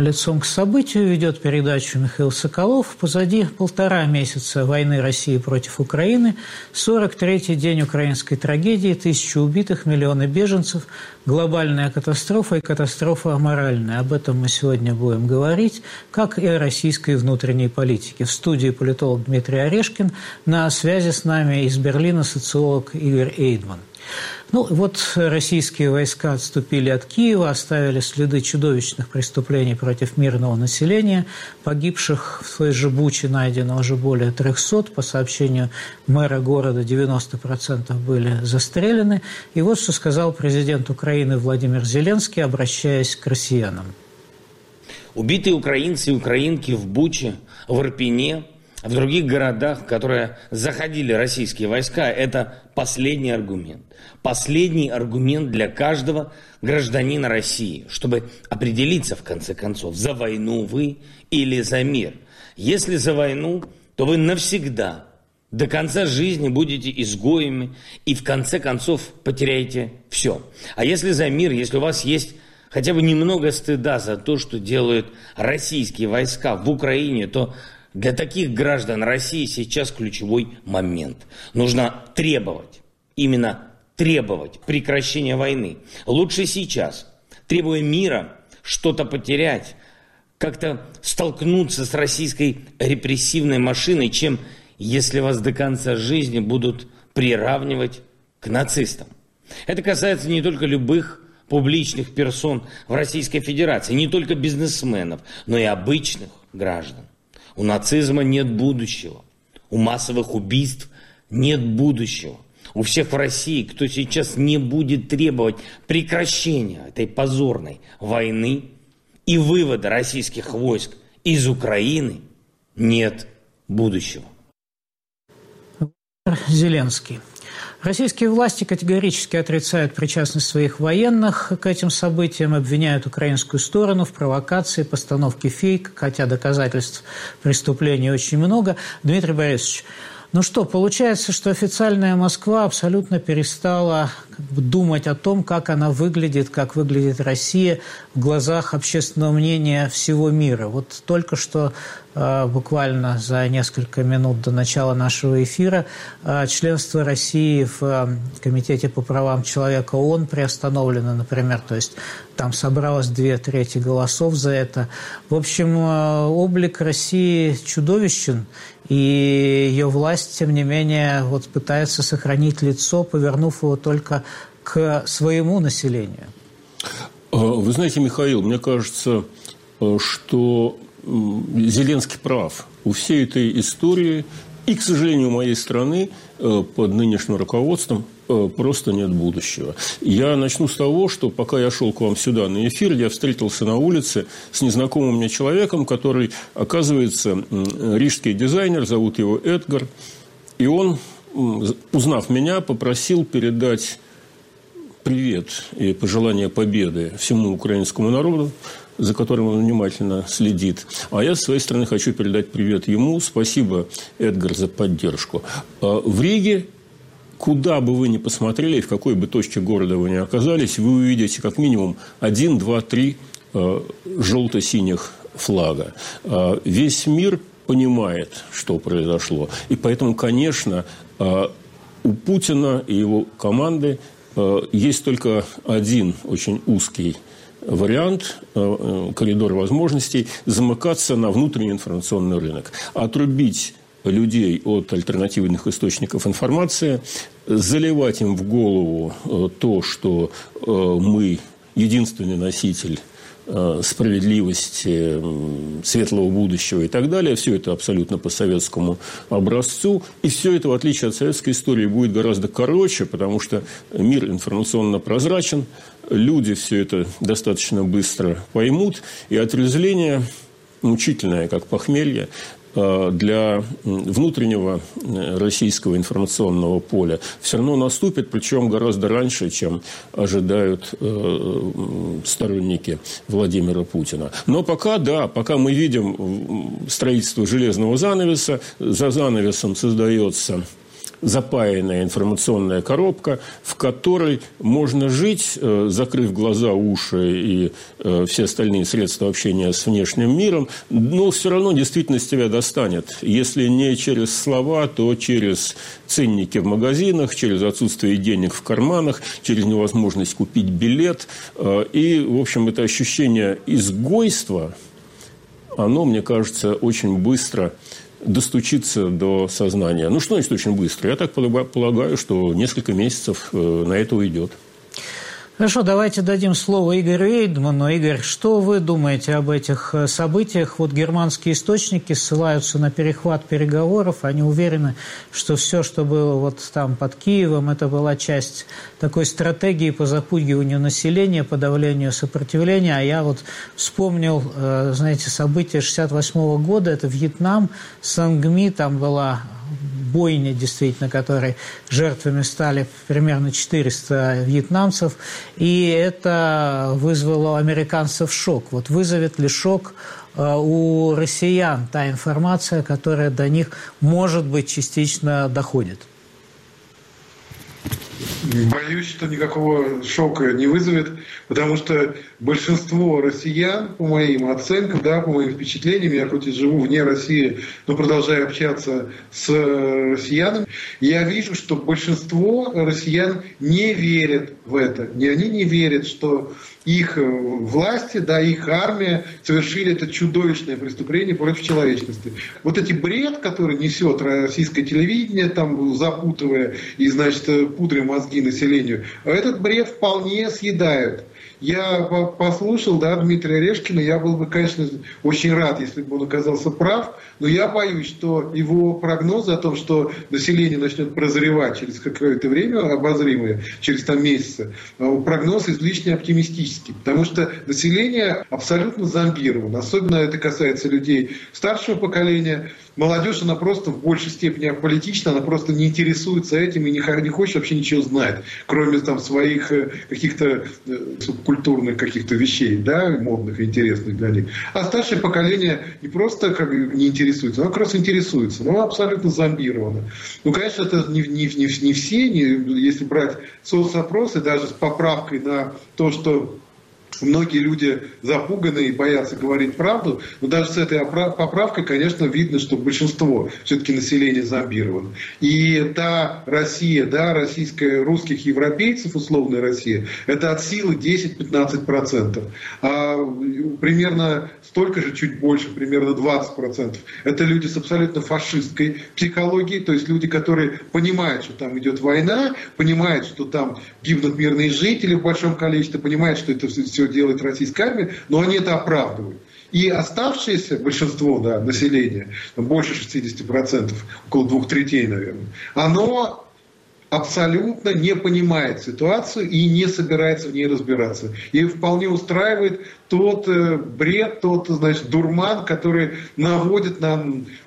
«Лицом к событию» ведет передачу Михаил Соколов. Позади 1,5 месяца войны России против Украины, 43-й день украинской трагедии, 1000 убитых, миллионы беженцев, глобальная катастрофа и катастрофа моральная. Об этом мы сегодня будем говорить, как и о российской внутренней политике. В студии политолог Дмитрий Орешкин, на связи с нами из Берлина социолог Игорь Эйдман. Российские войска отступили от Киева, оставили следы чудовищных преступлений против мирного населения. Погибших в той же Буче найдено уже более 300. По сообщению мэра города, 90% были застрелены. И вот что сказал президент Украины Владимир Зеленский, обращаясь к россиянам. Убитые украинцы и украинки в Буче, в Ирпене, в других городах, в которые заходили российские войска, это последний аргумент. Последний аргумент для каждого гражданина России, чтобы определиться, в конце концов, за войну вы или за мир. Если за войну, то вы навсегда, до конца жизни будете изгоями и в конце концов потеряете все. А если за мир, если у вас есть хотя бы немного стыда за то, что делают российские войска в Украине, то для таких граждан России сейчас ключевой момент. Нужно требовать, именно требовать прекращения войны. Лучше сейчас, требуя мира, что-то потерять, как-то столкнуться с российской репрессивной машиной, чем если вас до конца жизни будут приравнивать к нацистам. Это касается не только любых публичных персон в Российской Федерации, не только бизнесменов, но и обычных граждан. У нацизма нет будущего. У массовых убийств нет будущего. У всех в России, кто сейчас не будет требовать прекращения этой позорной войны и вывода российских войск из Украины, нет будущего. Зеленский. Российские власти категорически отрицают причастность своих военных к этим событиям, обвиняют украинскую сторону в провокации, постановке фейка, хотя доказательств преступлений очень много. Дмитрий Борисович, получается, что официальная Москва абсолютно перестала думать о том, как она выглядит, как выглядит Россия в глазах общественного мнения всего мира. Вот только что, буквально за несколько минут до начала нашего эфира, членство России в Комитете по правам человека ООН приостановлено, например, то есть там собралось 2/3 голосов за это. В общем, облик России чудовищен, и ее власть, тем не менее, пытается сохранить лицо, повернув его только к своему населению. Вы знаете, Михаил, мне кажется, что Зеленский прав. У всей этой истории и, к сожалению, у моей страны под нынешним руководством просто нет будущего. Я начну с того, что пока я шел к вам сюда на эфир, я встретился на улице с незнакомым мне человеком, который, оказывается, рижский дизайнер, зовут его Эдгар. И он, узнав меня, попросил передать привет и пожелания победы всему украинскому народу, за которым он внимательно следит. А я, с своей стороны, хочу передать привет ему. Спасибо, Эдгар, за поддержку. В Риге, куда бы вы ни посмотрели, в какой бы точке города вы ни оказались, вы увидите как минимум 1, 2, 3 желто-синих флага. Весь мир понимает, что произошло. И поэтому, конечно, у Путина и его команды есть только один очень узкий вариант, коридор возможностей, замыкаться на внутренний информационный рынок, отрубить людей от альтернативных источников информации, заливать им в голову то, что мы единственный носитель справедливости, светлого будущего и так далее. Все это абсолютно по советскому образцу. И все это, в отличие от советской истории, будет гораздо короче, потому что мир информационно прозрачен, люди все это достаточно быстро поймут, и отрезвление мучительное, как похмелье, для внутреннего российского информационного поля все равно наступит, причем гораздо раньше, чем ожидают сторонники Владимира Путина. Но пока мы видим строительство железного занавеса, за занавесом создается запаянная информационная коробка, в которой можно жить, закрыв глаза, уши и все остальные средства общения с внешним миром, но все равно действительность тебя достанет. Если не через слова, то через ценники в магазинах, через отсутствие денег в карманах, через невозможность купить билет. И, в общем, это ощущение изгойства, оно, мне кажется, очень быстро достучится до сознания. Ну, что значит очень быстро? Я так полагаю, что несколько месяцев на это уйдет. Хорошо, давайте дадим слово Игорю Эйдману. Игорь, что вы думаете об этих событиях? Вот германские источники ссылаются на перехват переговоров. Они уверены, что все, что было вот там под Киевом, это была часть такой стратегии по запугиванию населения, подавлению сопротивления. А я вот вспомнил, знаете, события 1968 года. Это Вьетнам, Сангми, там была бойня, действительно, которой жертвами стали примерно 400 вьетнамцев, и это вызвало у американцев шок. Вот вызовет ли шок у россиян та информация, которая до них, может быть, частично доходит? Боюсь, что никакого шока не вызовет, потому что большинство россиян, по моим оценкам, да, по моим впечатлениям, я хоть и живу вне России, но продолжаю общаться с россиянами, я вижу, что большинство россиян не верят в это. Они не верят, что их власти, да, их армия совершили это чудовищное преступление против человечности. Вот эти бред, который несет российское телевидение, там, запутывая и, значит, пудря мозги населению, этот бред вполне съедают. Я послушал, да, Дмитрия Орешкина, я был бы, конечно, очень рад, если бы он оказался прав, но я боюсь, что его прогнозы о том, что население начнет прозревать через какое-то время, обозримое, через там месяцы, прогноз излишне оптимистический, потому что население абсолютно зомбировано, особенно это касается людей старшего поколения. Молодежь, она просто в большей степени аполитична, она просто не интересуется этим и не хочет вообще ничего знать, кроме там своих каких-то субкультурных каких-то вещей, да, модных и интересных для них. А старшее поколение не просто как не интересуется, оно как раз интересуется, но оно абсолютно зомбировано. Ну, конечно, это не все, если брать соцопросы, даже с поправкой на то, что многие люди запуганы и боятся говорить правду, но даже с этой поправкой, конечно, видно, что большинство все-таки населения зомбировано. И та Россия, да, русских европейцев, условная Россия, это от силы 10-15%. А примерно столько же, чуть больше, примерно 20%. Это люди с абсолютно фашистской психологией, то есть люди, которые понимают, что там идет война, понимают, что там гибнут мирные жители в большом количестве, понимают, что это все делает российская армия, но они это оправдывают. И оставшееся большинство, да, населения, больше 60%, около 2/3, наверное, оно абсолютно не понимает ситуацию и не собирается в ней разбираться. И вполне устраивает тот бред, тот, значит, дурман, который наводит на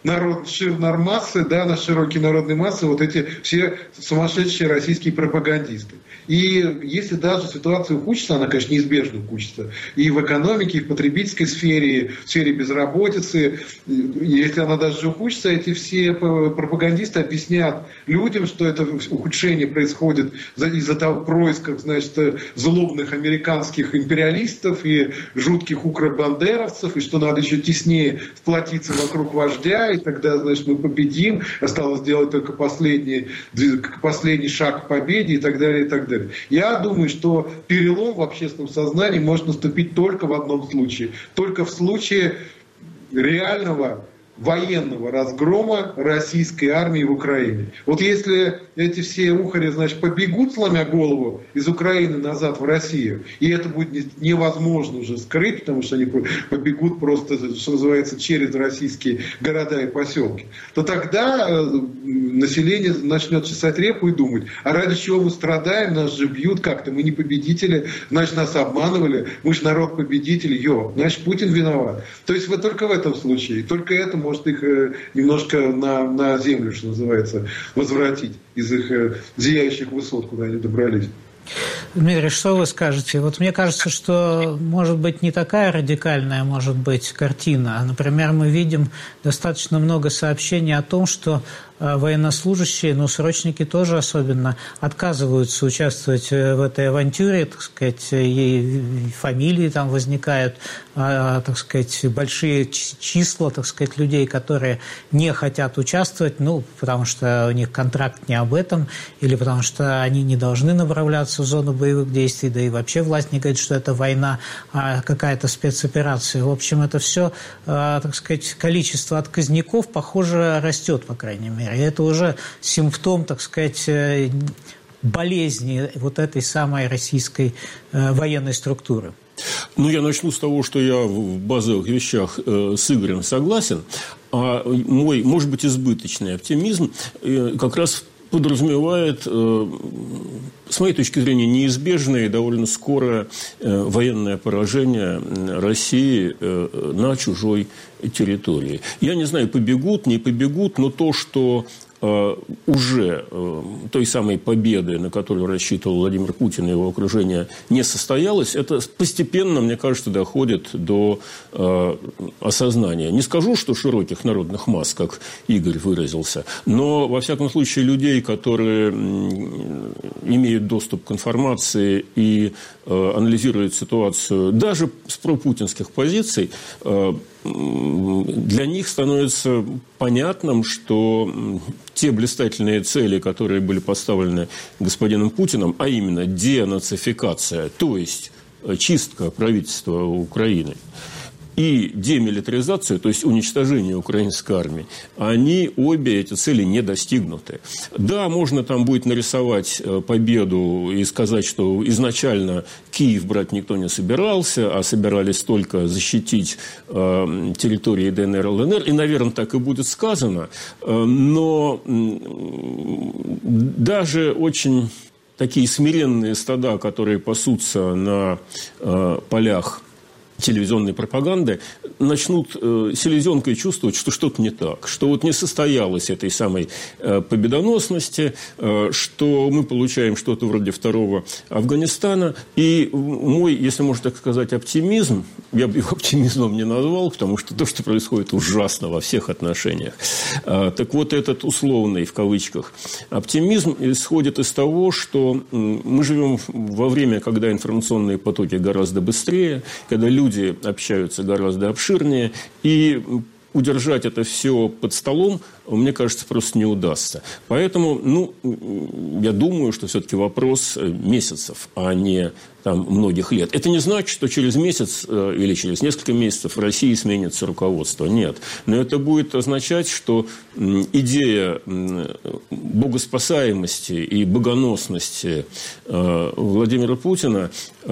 массы, да, на широкие народные массы вот эти все сумасшедшие российские пропагандисты. И если даже ситуация ухудшится, она, конечно, неизбежно ухудшится. И в экономике, и в потребительской сфере, и в сфере безработицы. Если она даже ухудшится, эти все пропагандисты объяснят людям, что это ухудшение происходит из-за того происка, значит, злобных американских империалистов и жутких укробандеровцев, и что надо еще теснее сплотиться вокруг вождя, и тогда, значит, мы победим. Осталось сделать только последний шаг к победе, и так далее, и так далее. Я думаю, что перелом в общественном сознании может наступить только в одном случае. Только в случае реального военного разгрома российской армии в Украине. Вот если эти все ухари, значит, побегут, сломя голову, из Украины назад в Россию, и это будет невозможно уже скрыть, потому что они побегут просто, что называется, через российские города и поселки, то тогда население начнет чесать репу и думать, а ради чего мы страдаем, нас же бьют как-то, мы не победители, значит, нас обманывали, мы же народ победитель, значит, Путин виноват. То есть вот только в этом случае, только это может их немножко на землю, что называется, возвратить из их зияющих высот, куда они добрались. Дмитрий, что вы скажете? Вот мне кажется, что, может быть, не такая радикальная может быть картина. Например, мы видим достаточно много сообщений о том, что военнослужащие, но срочники тоже особенно отказываются участвовать в этой авантюре, так сказать, и фамилии там возникают, так сказать, большие числа, так сказать, людей, которые не хотят участвовать, ну, потому что у них контракт не об этом, или потому что они не должны направляться в зону боевых действий, да и вообще власть не говорит, что это война, а какая-то спецоперация. В общем, это все, так сказать, количество отказников, похоже, растет, по крайней мере. И это уже симптом, так сказать, болезни вот этой самой российской военной структуры. Ну, я начну с того, что я в базовых вещах с Игорем согласен, а мой, может быть, избыточный оптимизм как раз подразумевает, с моей точки зрения, неизбежное и довольно скорое военное поражение России на чужой территории. Я не знаю, побегут, не побегут, но то, что уже той самой победы, на которую рассчитывал Владимир Путин и его окружение, не состоялось, это постепенно, мне кажется, доходит до осознания. Не скажу, что широких народных масс, как Игорь выразился, но, во всяком случае, людей, которые имеют доступ к информации и анализируют ситуацию даже с пропутинских позиций, для них становится понятным, что те блистательные цели, которые были поставлены господином Путиным, а именно денацификация, то есть чистка правительства Украины, и демилитаризация, то есть уничтожение украинской армии, они обе эти цели не достигнуты. Да, можно там будет нарисовать победу и сказать, что изначально Киев брать никто не собирался, а собирались только защитить территории ДНР, ЛНР, и, наверное, так и будет сказано, но даже очень такие смиренные стада, которые пасутся на полях телевизионной пропаганды, начнут селезенкой чувствовать, что что-то не так, что вот не состоялось этой самой победоносности, что мы получаем что-то вроде второго Афганистана. И мой, если можно так сказать, оптимизм, я бы его оптимизмом не назвал, потому что то, что происходит, ужасно во всех отношениях. Так вот, этот условный, в кавычках, оптимизм исходит из того, что мы живем во время, когда информационные потоки гораздо быстрее, когда люди общаются гораздо обширнее, и удержать это все под столом, мне кажется, просто не удастся. Поэтому, я думаю, что все-таки вопрос месяцев, а не многих лет. Это не значит, что через месяц или через несколько месяцев в России сменится руководство. Нет. Но это будет означать, что идея богоспасаемости и богоносности Владимира Путина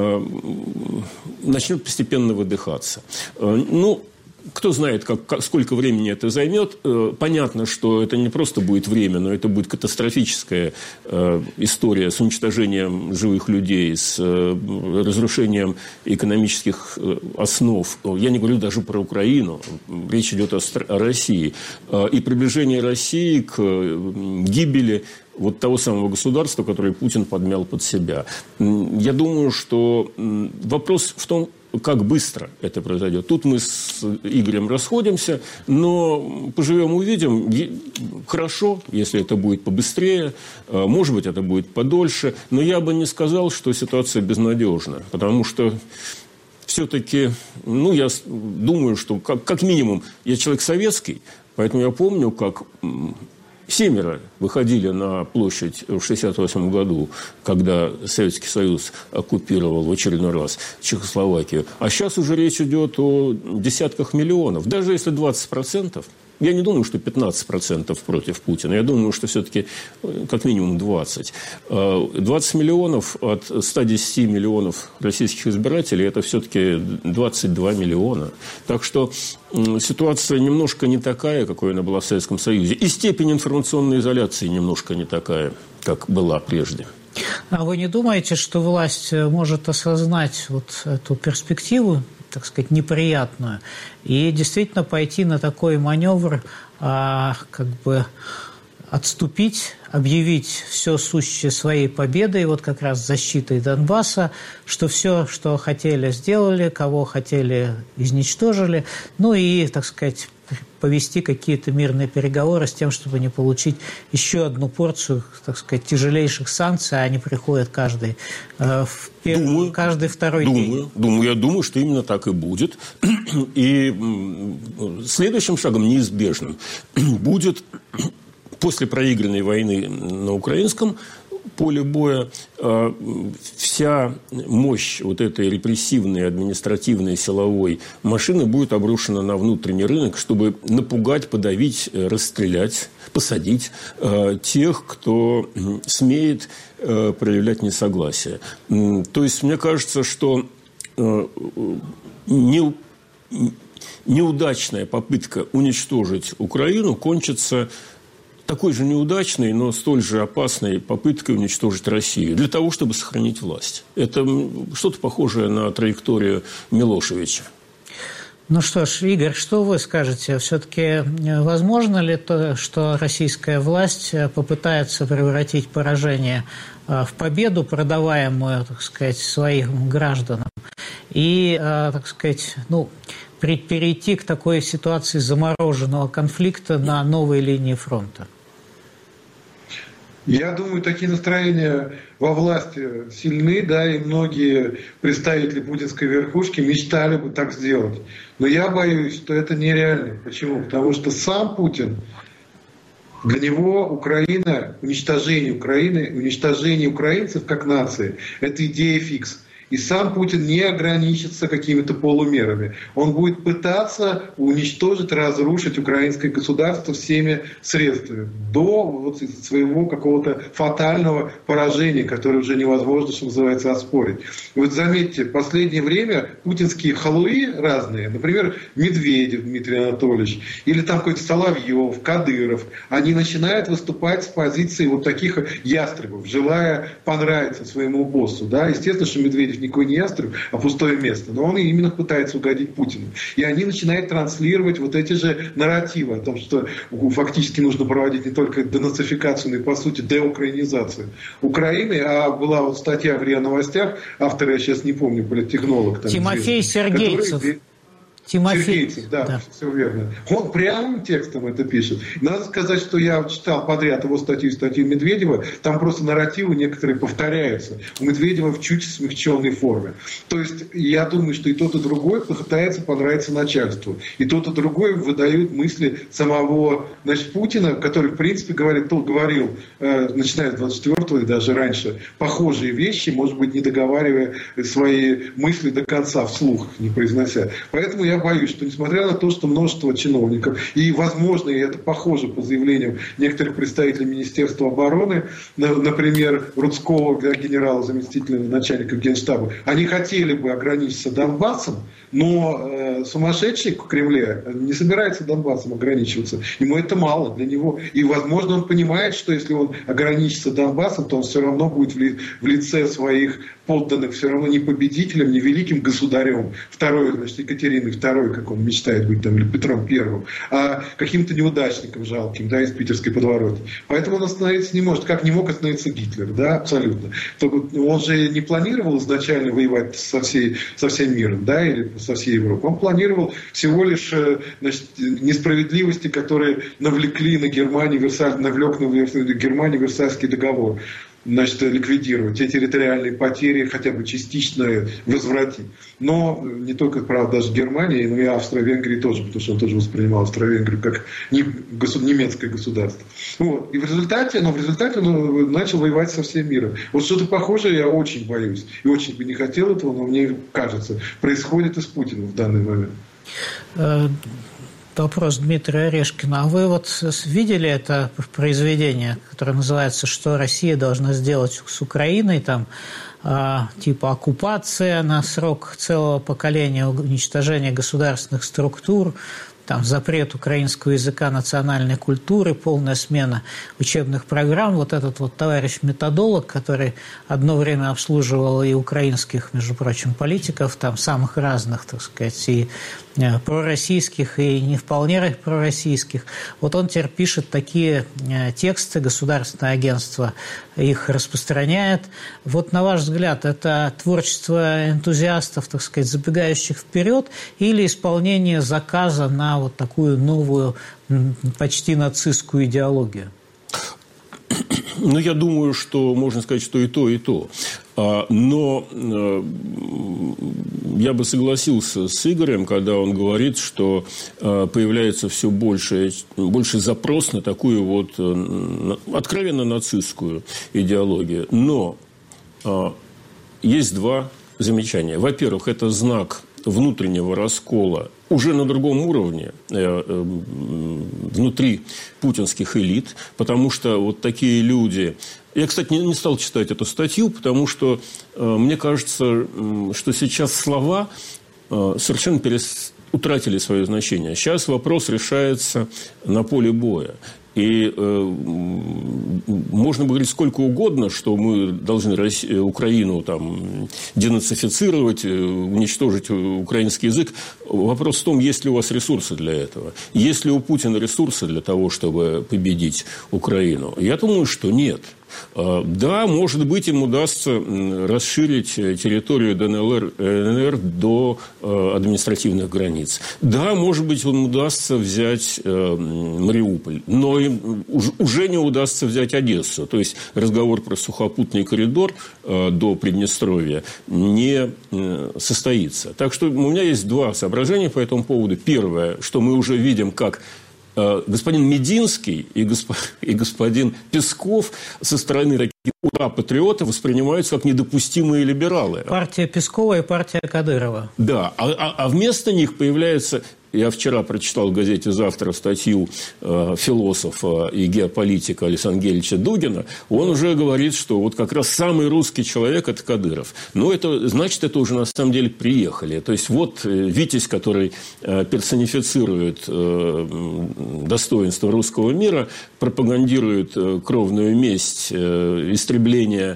начнет постепенно выдыхаться. Кто знает, сколько времени это займет. Понятно, что это не просто будет время, но это будет катастрофическая история с уничтожением живых людей, с разрушением экономических основ. Я не говорю даже про Украину. Речь идет о России. И приближение России к гибели вот того самого государства, которое Путин подмял под себя. Я думаю, что вопрос в том, как быстро это произойдет. Тут мы с Игорем расходимся, но поживем, увидим. Хорошо, если это будет побыстрее, может быть, это будет подольше, но я бы не сказал, что ситуация безнадежна, потому что все-таки, я думаю, что как минимум я человек советский, поэтому я помню, как 7 выходили на площадь в 1968 году, когда Советский Союз оккупировал в очередной раз Чехословакию. А сейчас уже речь идет о десятках миллионов. Даже если 20%, я не думаю, что 15% против Путина. Я думаю, что все-таки как минимум 20. 20 миллионов от 110 миллионов российских избирателей – это все-таки 22 миллиона. Так что ситуация немножко не такая, какой она была в Советском Союзе. И степень информационной изоляции немножко не такая, как была прежде. А вы не думаете, что власть может осознать вот эту перспективу, так сказать, неприятную, и действительно пойти на такой маневр, отступить, объявить все сущее своей победой, вот как раз защитой Донбасса, что все, что хотели, сделали, кого хотели, изничтожили, и, так сказать, повести какие-то мирные переговоры с тем, чтобы не получить еще одну порцию, так сказать, тяжелейших санкций, а они приходят каждый второй день. Я думаю, что именно так и будет. И следующим шагом неизбежным будет после проигранной войны на украинском поле боя вся мощь вот этой репрессивной, административной, силовой машины будет обрушена на внутренний рынок, чтобы напугать, подавить, расстрелять, посадить тех, кто смеет проявлять несогласие. То есть, мне кажется, что неудачная попытка уничтожить Украину кончится такой же неудачной, но столь же опасной попыткой уничтожить Россию для того, чтобы сохранить власть. Это что-то похожее на траекторию Милошевича. Ну что ж, Игорь, что вы скажете? Все-таки возможно ли то, что российская власть попытается превратить поражение в победу, продаваемую, так сказать, своим гражданам, и, так сказать, перейти к такой ситуации замороженного конфликта на новой линии фронта? Я думаю, такие настроения во власти сильны, да, и многие представители путинской верхушки мечтали бы так сделать. Но я боюсь, что это нереально. Почему? Потому что сам Путин, для него Украина, уничтожение Украины, уничтожение украинцев как нации – это идея фикс. И сам Путин не ограничится какими-то полумерами. Он будет пытаться уничтожить, разрушить украинское государство всеми средствами. До своего какого-то фатального поражения, которое уже невозможно, что называется, оспорить. И вот заметьте, в последнее время путинские халуи разные, например, Медведев Дмитрий Анатольевич, или там какой-то Соловьев, Кадыров, они начинают выступать с позиции вот таких ястребов, желая понравиться своему боссу. Да? Естественно, что Медведев никакой не ястреб, а пустое место. Но он именно пытается угодить Путину. И они начинают транслировать вот эти же нарративы о том, что фактически нужно проводить не только денацификацию, но и, по сути, деукраинизацию Украины. А была вот статья в РИА Новостях, автора я сейчас не помню, политтехнолог. Тимофей Сергейцев. Сергейцев, да, все верно. Он прямым текстом это пишет. Надо сказать, что я читал подряд его статью Медведева, там просто нарративы некоторые повторяются. У Медведева в чуть смягченной форме. То есть я думаю, что и тот, и другой пытается понравиться начальству. И тот, и другой выдают мысли самого, значит, Путина, который, в принципе, говорил, начиная с 24-го и даже раньше, похожие вещи, может быть, не договаривая свои мысли до конца, вслух не произнося. Поэтому я боюсь, что несмотря на то, что множество чиновников, и, возможно, и это похоже по заявлениям некоторых представителей Министерства обороны, например, Рудского, генерала, заместителя начальника Генштаба, они хотели бы ограничиться Донбассом, но сумасшедший в Кремле не собирается Донбассом ограничиваться. Ему это мало для него. И, возможно, он понимает, что если он ограничится Донбассом, то он все равно будет в лице своих подданных все равно не победителем, не великим государем второй, значит, Екатерины II, как он мечтает быть, там, или Петром I, а каким-то неудачником жалким, да, из питерской подворотни. Поэтому он остановиться не может. Как не мог остановиться Гитлер, да, абсолютно. Он же не планировал изначально воевать со всем миром, да, или со всей Европой. Он планировал всего лишь, значит, несправедливости, которые навлекли на Германию, навлек на Германию Версальский договор. Значит, ликвидировать те территориальные потери, хотя бы частично возвратить. Но не только, правда, даже Германия, но и Австро-Венгрия тоже, потому что он тоже воспринимал Австро-Венгрию как немецкое государство. Вот. И в результате он начал воевать со всем миром. Вот что-то похожее я очень боюсь. И очень бы не хотел этого, но мне кажется, происходит и с Путиным в данный момент. Вопрос Дмитрия Орешкина. А вы вот видели это произведение, которое называется «Что Россия должна сделать с Украиной?» Там типа оккупация на срок целого поколения, уничтожение государственных структур, там, запрет украинского языка, национальной культуры, полная смена учебных программ. Вот этот вот товарищ-методолог, который одно время обслуживал и украинских, между прочим, политиков, там, самых разных, так сказать, и пророссийских, и не вполне пророссийских. Вот он теперь пишет такие тексты, государственное агентство их распространяет. Вот, на ваш взгляд, это творчество энтузиастов, так сказать, забегающих вперед, или исполнение заказа на вот такую новую, почти нацистскую идеологию? Ну, я думаю, что можно сказать, что и то, и то. Но я бы согласился с Игорем, когда он говорит, что появляется все больше запрос на такую вот откровенно нацистскую идеологию. Но есть два замечания. Во-первых, это знак внутреннего раскола уже на другом уровне внутри путинских элит, потому что вот такие люди... Я, кстати, не стал читать эту статью, потому что мне кажется, что сейчас слова совершенно утратили свое значение. Сейчас вопрос решается на поле боя. И можно говорить сколько угодно, что мы должны Украину там, денацифицировать, уничтожить украинский язык. Вопрос в том, есть ли у вас ресурсы для этого. Есть ли у Путина ресурсы для того, чтобы победить Украину? Я думаю, что нет. Да, может быть, им удастся расширить территорию ДНР до административных границ. Да, может быть, им удастся взять Мариуполь. Но им уже не удастся взять Одессу. То есть, разговор про сухопутный коридор до Приднестровья не состоится. Так что у меня есть два соображения по этому поводу. Первое, что мы уже видим, как господин Мединский и господин Песков со стороны таких ура-патриотов воспринимаются как недопустимые либералы. Партия Пескова и партия Кадырова. Да, а вместо них появляется... Я вчера прочитал в газете «Завтра» статью философа и геополитика Александра Гельевича Дугина. Он уже говорит, что вот как раз самый русский человек – это Кадыров. Но это значит, это уже на самом деле приехали. То есть, вот Витязь, который персонифицирует достоинство русского мира, пропагандирует кровную месть, истребление,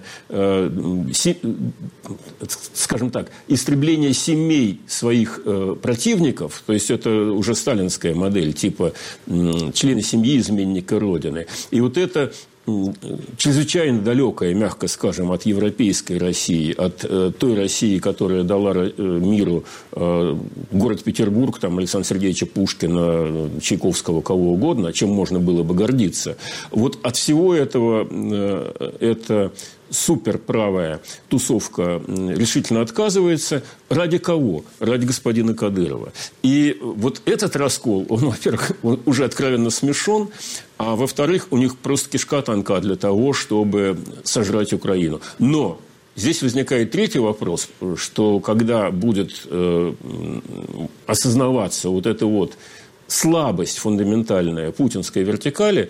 скажем так, истребление семей своих противников. То есть, это уже сталинская модель, типа члены семьи изменника Родины. И вот это чрезвычайно далекая, мягко скажем, от европейской России, от той России, которая дала миру город Петербург, там, Александра Сергеевича Пушкина, Чайковского, кого угодно, чем можно было бы гордиться. Вот от всего этого это суперправая тусовка решительно отказывается. Ради кого? Ради господина Кадырова. И вот этот раскол, он, во-первых, он уже откровенно смешон, а во-вторых, у них просто кишка тонка для того, чтобы сожрать Украину. Но здесь возникает третий вопрос, что когда будет осознаваться вот эта вот слабость фундаментальная путинской вертикали,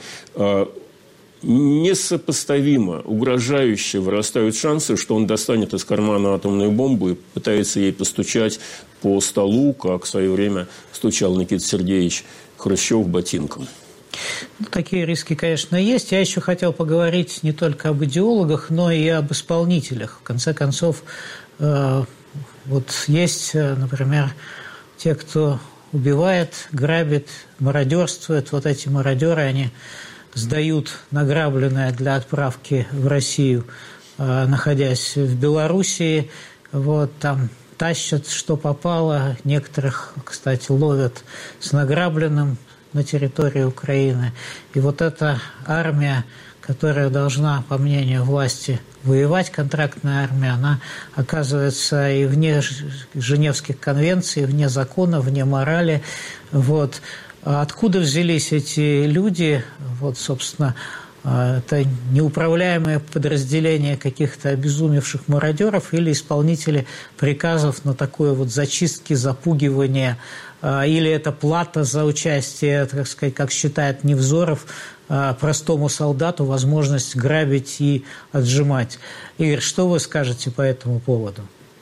несопоставимо угрожающе вырастают шансы, что он достанет из кармана атомную бомбу и пытается ей постучать по столу, как в свое время стучал Никита Сергеевич Хрущев ботинком. Ну, такие риски, конечно, есть. Я еще хотел поговорить не только об идеологах, но и об исполнителях. В конце концов, вот есть, например, те, кто убивает, грабит, мародерствует. Вот эти мародеры, они сдают награбленное для отправки в Россию, находясь в Белоруссии. Вот, там тащат, что попало. Некоторых, кстати, ловят с награбленным на территории Украины. И вот эта армия, которая должна, по мнению власти, воевать, контрактная армия, она оказывается и вне Женевских конвенций, вне закона, вне морали. Вот. Откуда взялись эти люди? Вот, собственно, это неуправляемое подразделение каких-то обезумевших мародеров или исполнители приказов на такое вот зачистки, запугивание, или это плата за участие, так сказать, как считает Невзоров, простому солдату возможность грабить и отжимать. Игорь, что вы скажете по этому поводу?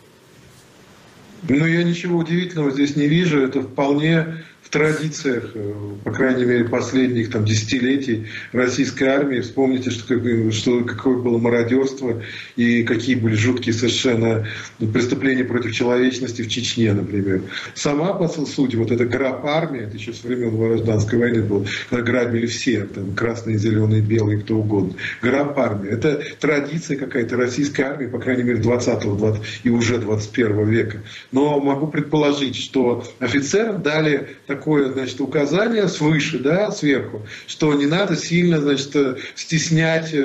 Ну, я ничего удивительного здесь не вижу. Это вполне в традициях, по крайней мере, последних там, десятилетий российской армии. Вспомните, какое было мародерство и какие были жуткие совершенно преступления против человечности в Чечне, например. Сама, по сути, вот эта граб-армия, это еще со времен гражданской войны было, когда грабили все, там, красные, зеленые, белые, кто угодно. Граб-армия. Это традиция какая-то российской армии, по крайней мере, 20-го и уже 21 века. Но могу предположить, что офицерам дали такую такое, значит, указание свыше, да, сверху, что не надо сильно, значит, стеснять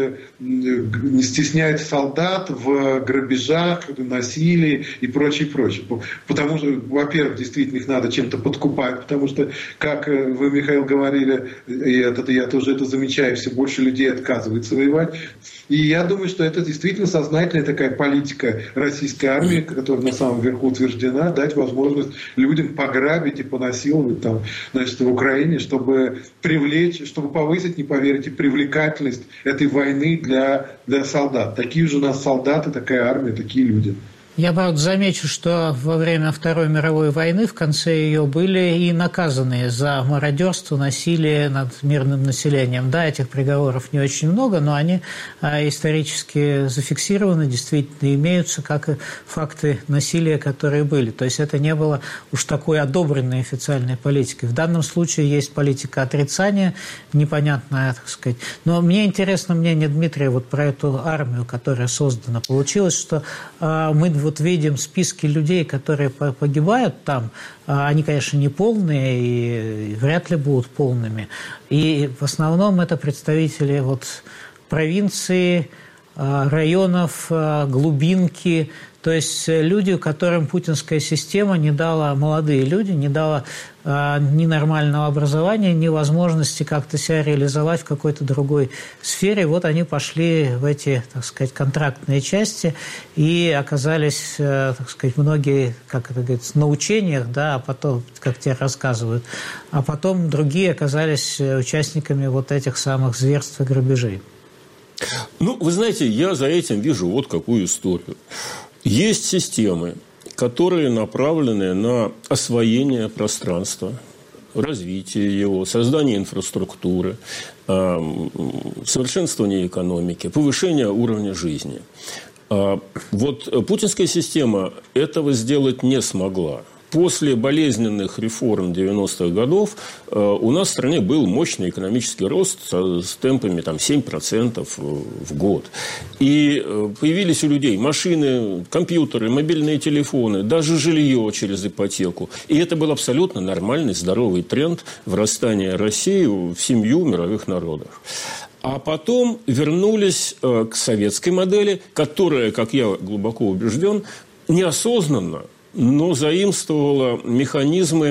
солдат в грабежах, насилии и прочее. Потому что, во-первых, действительно их надо чем-то подкупать, потому что, как вы, Михаил, говорили, и я тоже это замечаю, все больше людей отказывается воевать. И я думаю, что это действительно сознательная такая политика российской армии, которая на самом верху утверждена, дать возможность людям пограбить и понасиловать там, значит, в Украине, чтобы привлечь, чтобы повысить, не поверите, привлекательность этой войны для солдат. Такие же у нас солдаты, такая армия, такие люди. Я, правда, замечу, что во время Второй мировой войны, в конце ее, были и наказанные за мародерство, насилие над мирным населением. Да, этих приговоров не очень много, но они исторически зафиксированы, действительно имеются, как и факты насилия, которые были. То есть это не было уж такой одобренной официальной политикой. В данном случае есть политика отрицания, непонятная, так сказать. Но мне интересно мнение Дмитрия вот про эту армию, которая создана. Получилось, что мы вот видим списки людей, которые погибают там. Они, конечно, не полные и вряд ли будут полными. И в основном это представители вот провинции, районов, глубинки. То есть люди, которым путинская система не дала, молодые люди, не дала ни нормального образования, ни возможности как-то себя реализовать в какой-то другой сфере. Вот они пошли в эти, так сказать, контрактные части и оказались, так сказать, многие, как это говорится, на учениях, да, а потом, как тебе рассказывают, а потом другие оказались участниками вот этих самых зверств и грабежей. Ну, вы знаете, я за этим вижу вот какую историю. Есть системы, которые направлены на освоение пространства, развитие его, создание инфраструктуры, совершенствование экономики, повышение уровня жизни. Вот путинская система этого сделать не смогла. После болезненных реформ 90-х годов у нас в стране был мощный экономический рост с темпами там, 7% в год. И появились у людей машины, компьютеры, мобильные телефоны, даже жилье через ипотеку. И это был абсолютно нормальный, здоровый тренд врастания России в семью мировых народов. А потом вернулись к советской модели, которая, как я глубоко убежден, неосознанно, но заимствовала механизмы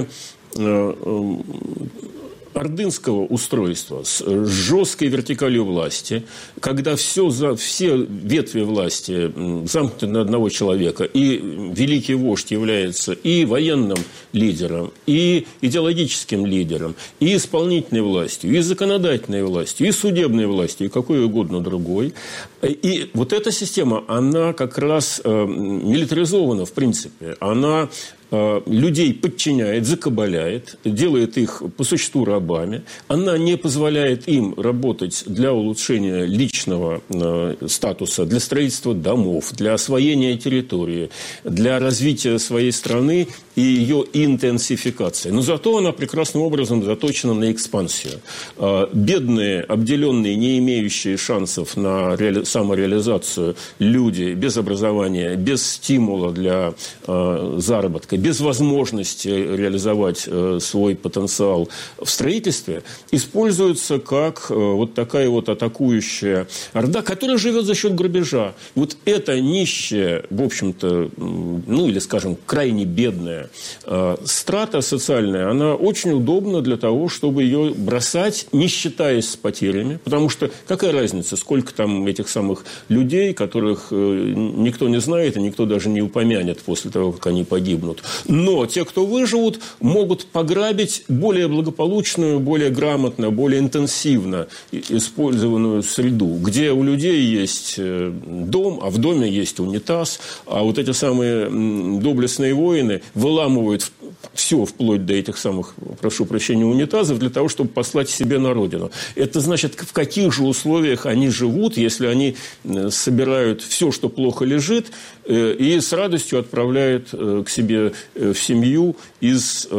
ордынского устройства с жесткой вертикалью власти, когда все ветви власти замкнуты на одного человека, и великий вождь является и военным лидером, и идеологическим лидером, и исполнительной властью, и законодательной властью, и судебной властью, и какой угодно другой. И вот эта система, она как раз милитаризована в принципе. Она людей подчиняет, закабаляет, делает их по существу рабами. Она не позволяет им работать для улучшения личного статуса, для строительства домов, для освоения территории, для развития своей страны и ее интенсификации. Но зато она прекрасным образом заточена на экспансию. Бедные, обделенные, не имеющие шансов на самореализацию люди без образования, без стимула для заработка, без возможности реализовать свой потенциал в строительстве, используются как вот такая вот атакующая орда, которая живет за счет грабежа. Вот эта нищая, в общем-то, ну или, скажем, крайне бедная страта социальная, она очень удобна для того, чтобы ее бросать, не считаясь с потерями, потому что какая разница, сколько там этих самых людей, которых никто не знает и никто даже не упомянет после того, как они погибнут. Но те, кто выживут, могут пограбить более благополучную, более грамотно, более интенсивно использованную среду, где у людей есть дом, а в доме есть унитаз, а вот эти самые доблестные воины выламывают все вплоть до этих самых, прошу прощения, унитазов для того, чтобы послать себе на родину. Это значит, в каких же условиях они живут, если они собирают все, что плохо лежит, и с радостью отправляют к себе в семью из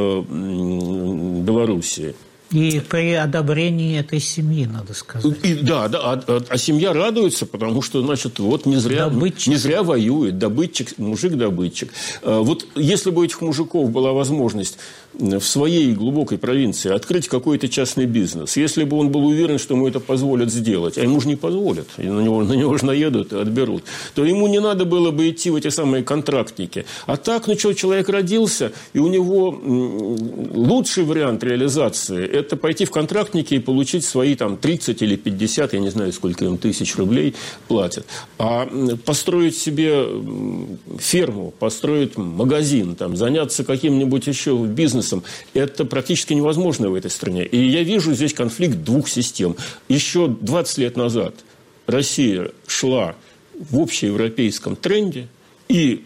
Белоруссии. И при одобрении этой семьи, надо сказать. А семья радуется, потому что, значит, вот не зря воюет, мужик-добытчик. Вот если бы у этих мужиков была возможность в своей глубокой провинции открыть какой-то частный бизнес, если бы он был уверен, что ему это позволят сделать, а ему же не позволят, и на него же наедут и отберут, то ему не надо было бы идти в эти самые контрактники. А так, человек родился, и у него лучший вариант реализации – это пойти в контрактники и получить свои 30 или 50, я не знаю, сколько им тысяч рублей платят. А построить себе ферму, построить магазин, заняться каким-нибудь еще бизнесом, это практически невозможно в этой стране. И я вижу здесь конфликт двух систем. Еще 20 лет назад Россия шла в общеевропейском тренде, и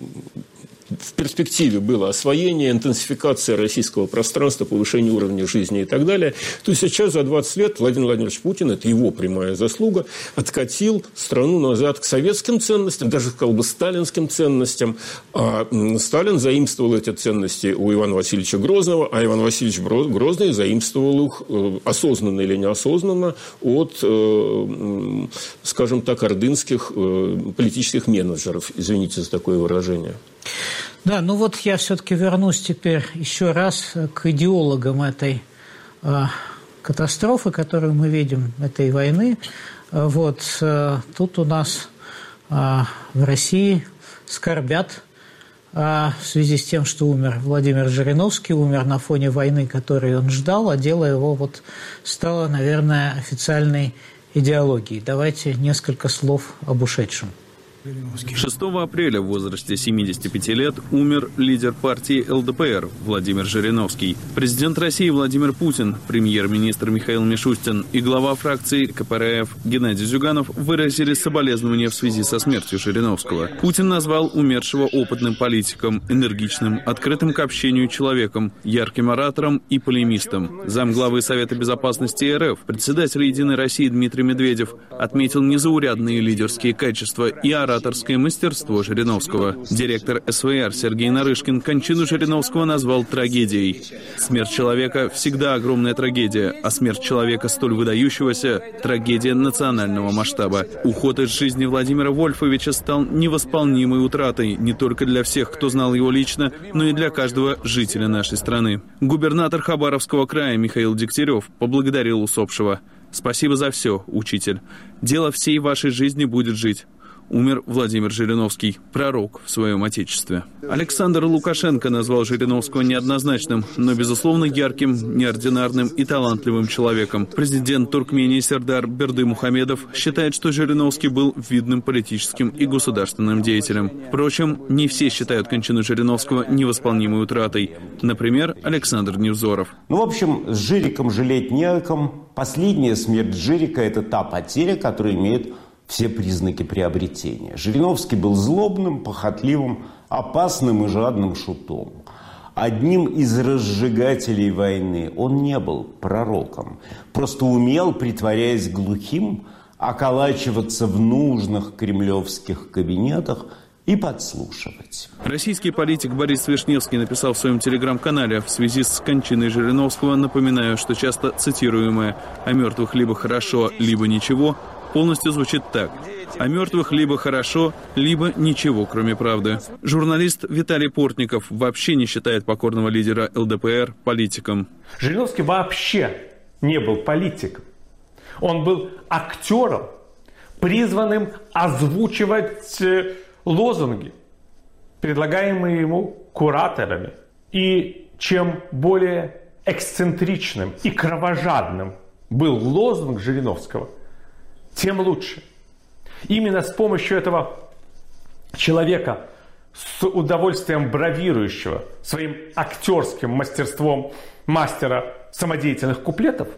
в перспективе было освоение, интенсификация российского пространства, повышение уровня жизни и так далее, то сейчас за 20 лет Владимир Владимирович Путин, это его прямая заслуга, откатил страну назад к советским ценностям, даже сказал бы сталинским ценностям. А Сталин заимствовал эти ценности у Ивана Васильевича Грозного, а Иван Васильевич Грозный заимствовал их осознанно или неосознанно от, скажем так, ордынских политических менеджеров. Извините за такое выражение. Да, я все-таки вернусь теперь еще раз к идеологам этой катастрофы, которую мы видим, этой войны. Тут у нас в России скорбят в связи с тем, что умер Владимир Жириновский, умер на фоне войны, которую он ждал, а дело его стало, наверное, официальной идеологией. Давайте несколько слов об ушедшем. 6 апреля в возрасте 75 лет умер лидер партии ЛДПР Владимир Жириновский. Президент России Владимир Путин, премьер-министр Михаил Мишустин и глава фракции КПРФ Геннадий Зюганов выразили соболезнования в связи со смертью Жириновского. Путин назвал умершего опытным политиком, энергичным, открытым к общению человеком, ярким оратором и полемистом. Замглавы Совета безопасности РФ, председатель «Единой России» Дмитрий Медведев отметил незаурядные лидерские качества и ораторское мастерство Жириновского. Директор СВР Сергей Нарышкин кончину Жириновского назвал трагедией. Смерть человека всегда огромная трагедия, а смерть человека столь выдающегося – трагедия национального масштаба. Уход из жизни Владимира Вольфовича стал невосполнимой утратой не только для всех, кто знал его лично, но и для каждого жителя нашей страны. Губернатор Хабаровского края Михаил Дегтярев поблагодарил усопшего. «Спасибо за все, учитель. Дело всей вашей жизни будет жить». Умер Владимир Жириновский, пророк в своем отечестве. Александр Лукашенко назвал Жириновского неоднозначным, но, безусловно, ярким, неординарным и талантливым человеком. Президент Туркмении Сердар Бердымухамедов считает, что Жириновский был видным политическим и государственным деятелем. Впрочем, не все считают кончину Жириновского невосполнимой утратой. Например, Александр Невзоров. В общем, с Жириком жалеть не о ком. Последняя смерть Жирика – это та потеря, которая имеет все признаки приобретения. Жириновский был злобным, похотливым, опасным и жадным шутом. Одним из разжигателей войны он не был пророком. Просто умел, притворяясь глухим, околачиваться в нужных кремлевских кабинетах и подслушивать. Российский политик Борис Вишневский написал в своем телеграм-канале в связи с кончиной Жириновского, напоминаю, что часто цитируемое «о мертвых либо хорошо, либо ничего» полностью звучит так. О мертвых либо хорошо, либо ничего, кроме правды. Журналист Виталий Портников вообще не считает покорного лидера ЛДПР политиком. Жириновский вообще не был политиком. Он был актером, призванным озвучивать лозунги, предлагаемые ему кураторами. И чем более эксцентричным и кровожадным был лозунг Жириновского, тем лучше. Именно с помощью этого человека, с удовольствием бравирующего своим актерским мастерством мастера самодеятельных куплетов,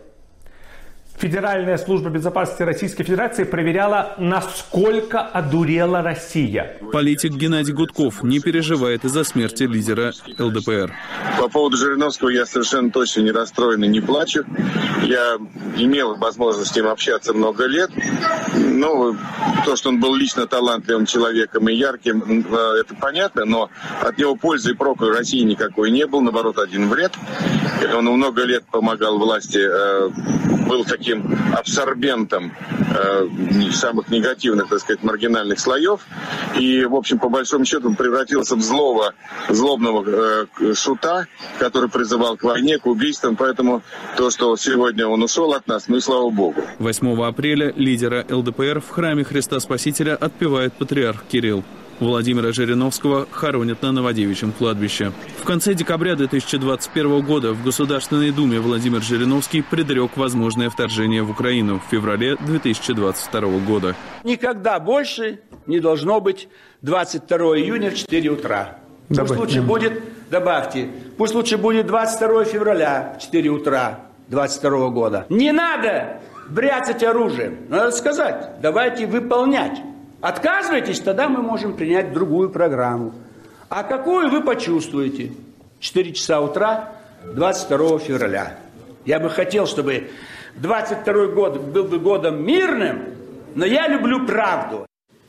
Федеральная служба безопасности Российской Федерации проверяла, насколько одурела Россия. Политик Геннадий Гудков не переживает из-за смерти лидера ЛДПР. По поводу Жириновского я совершенно точно не расстроен и не плачу. Я имел возможность с ним общаться много лет. Ну, то, что он был лично талантливым человеком и ярким, это понятно, но от него пользы и проку в России никакой не было, наоборот, один вред. Он много лет помогал власти был таким абсорбентом самых негативных, так сказать, маргинальных слоев. И, в общем, по большому счету, он превратился в злобного шута, который призывал к войне, к убийствам. Поэтому то, что сегодня он ушел от нас, ну и слава богу. 8 апреля лидера ЛДПР в храме Христа Спасителя отпевает патриарх Кирилл. Владимира Жириновского хоронят на Новодевичьем кладбище. В конце декабря 2021 года в Государственной Думе Владимир Жириновский предрек возможное вторжение в Украину в феврале 2022 года. Никогда больше не должно быть 22 июня в 4 утра. Пусть лучше будет, добавьте, пусть лучше будет 22 февраля в 4 утра 2022 года. Не надо бряцать оружием. Надо сказать, давайте выполнять. Отказываетесь, тогда мы можем принять другую программу. А какую вы почувствуете? 4 часа утра 22 февраля. Я бы хотел, чтобы 22 год был бы годом мирным, но я люблю правду.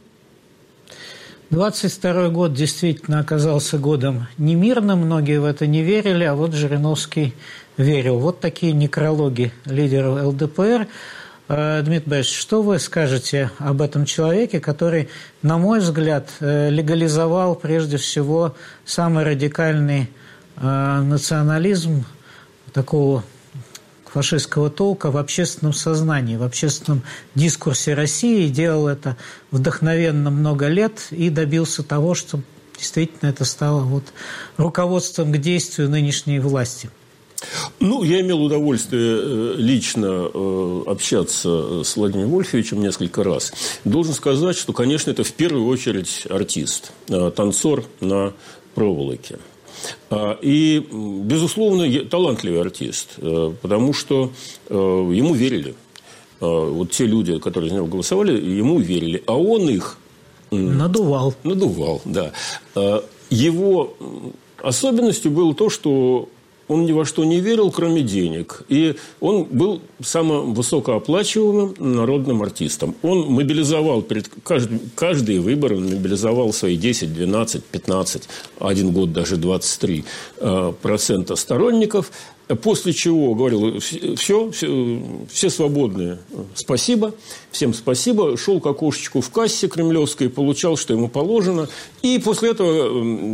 22 год действительно оказался годом немирным, многие в это не верили, а вот Жириновский верил. Вот такие некрологи лидеров ЛДПР. Дмитрий Борисович, что вы скажете об этом человеке, который, на мой взгляд, легализовал прежде всего самый радикальный национализм такого фашистского толка в общественном сознании, в общественном дискурсе России, делал это вдохновенно много лет и добился того, что действительно это стало руководством к действию нынешней власти? Ну, я имел удовольствие лично общаться с Владимиром Вольфовичем несколько раз. Должен сказать, что, конечно, это в первую очередь артист, танцор на проволоке. И, безусловно, талантливый артист, потому что ему верили. Вот те люди, которые за него голосовали, ему верили. А он их... Надувал. Надувал, да. Его особенностью было то, что он ни во что не верил, кроме денег. И он был самым высокооплачиваемым народным артистом. Он мобилизовал перед каждые выборы, он мобилизовал свои 10, 12, 15, один год даже 23% сторонников. После чего говорил, все свободные, спасибо, всем спасибо. Шел к окошечку в кассе кремлевской, получал, что ему положено. И после этого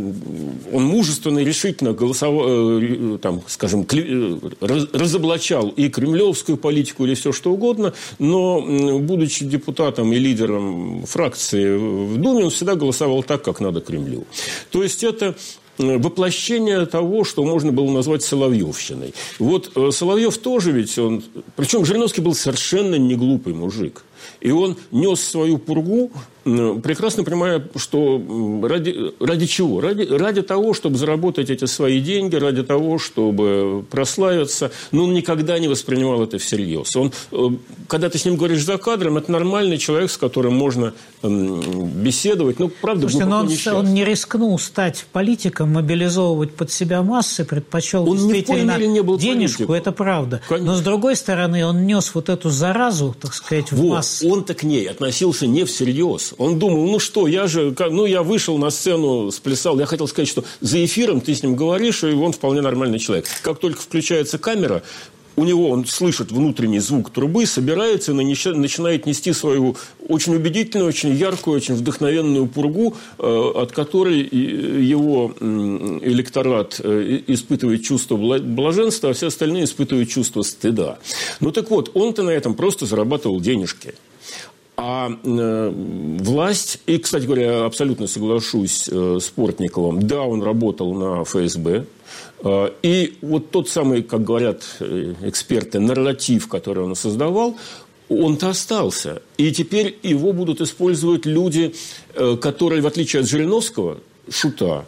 он мужественно и решительно голосовал, там, скажем, разоблачал и кремлевскую политику, или все что угодно. Но, будучи депутатом и лидером фракции в Думе, он всегда голосовал так, как надо Кремлю. То есть, это воплощение того, что можно было назвать соловьевщиной. Вот Соловьев тоже ведь он... Причем Жириновский был совершенно не глупый мужик. И он нес свою пургу, прекрасно понимая, что ради чего? Ради того, чтобы заработать эти свои деньги, ради того, чтобы прославиться. Но он никогда не воспринимал это всерьез. Когда ты с ним говоришь за кадром, это нормальный человек, с которым можно беседовать. Ну, правда, слушайте, он не рискнул стать политиком, мобилизовывать под себя массы, предпочел действительно денежку, это правда. Конечно. Но, с другой стороны, он нес вот эту заразу, так сказать, в массы. Он-то к ней относился не всерьез. Он думал, я вышел на сцену, сплясал. Я хотел сказать, что за эфиром ты с ним говоришь, и он вполне нормальный человек. Как только включается камера, у него он слышит внутренний звук трубы, собирается и начинает нести свою очень убедительную, очень яркую, очень вдохновенную пургу, от которой его электорат испытывает чувство блаженства, а все остальные испытывают чувство стыда. Ну так вот, он-то на этом просто зарабатывал денежки. А власть, и, кстати говоря, абсолютно соглашусь с Портниковым, да, он работал на ФСБ, и вот тот самый, как говорят эксперты, нарратив, который он создавал, он-то остался. И теперь его будут использовать люди, которые, в отличие от Жириновского, шута,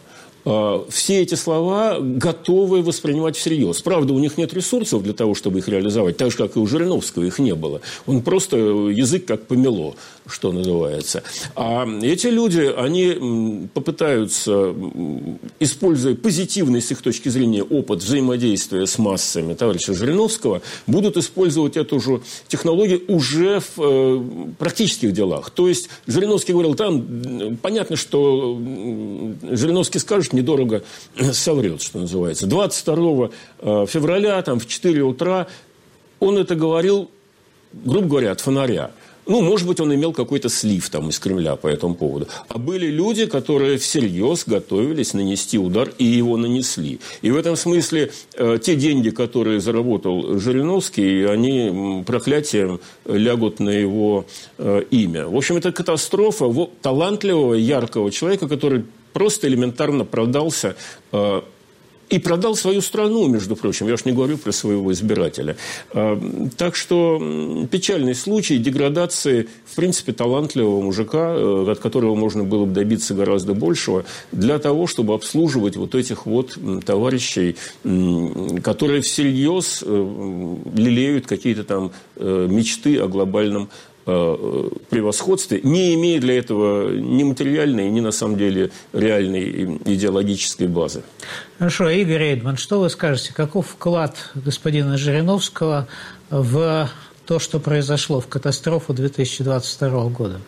все эти слова готовы воспринимать всерьез. Правда, у них нет ресурсов для того, чтобы их реализовать, так же, как и у Жириновского их не было. Он просто язык как помело, что называется. А эти люди, они попытаются, используя позитивный, с их точки зрения, опыт взаимодействия с массами товарища Жириновского, будут использовать эту же технологию уже в практических делах. То есть, Жириновский говорил, там понятно, что Жириновский скажет, недорого соврет, что называется. 22 февраля там, в 4 утра он это говорил, грубо говоря, от фонаря. Ну, может быть, он имел какой-то слив там из Кремля по этому поводу. А были люди, которые всерьез готовились нанести удар, и его нанесли. И в этом смысле те деньги, которые заработал Жириновский, они проклятием лягут на его имя. В общем, это катастрофа талантливого, яркого человека, который просто элементарно продался и продал свою страну, между прочим. Я уж не говорю про своего избирателя. Так что печальный случай деградации, в принципе, талантливого мужика, от которого можно было бы добиться гораздо большего, для того, чтобы обслуживать вот этих вот товарищей, которые всерьез лелеют какие-то там мечты о глобальном превосходстве, не имея для этого ни материальной, ни, на самом деле, реальной идеологической базы. Хорошо, Игорь Эйдман, что вы скажете? Каков вклад господина Жириновского в то, что произошло в катастрофу 2022 года?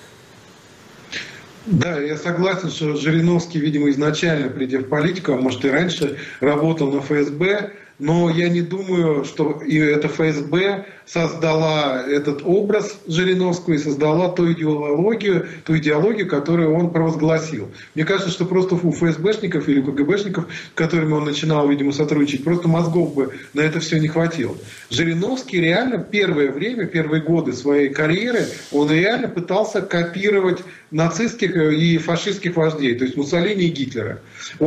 Да, я согласен, что Жириновский, видимо, изначально, придя в политику, а может и раньше, работал на ФСБ, но я не думаю, что и это ФСБ создала этот образ Жириновского и создала ту идеологию, которую он провозгласил. Мне кажется, что просто у ФСБшников или КГБшников, с которыми он начинал, видимо, сотрудничать, просто мозгов бы на это все не хватило. Жириновский реально первые годы своей карьеры, он реально пытался копировать нацистских и фашистских вождей, то есть Муссолини и Гитлера.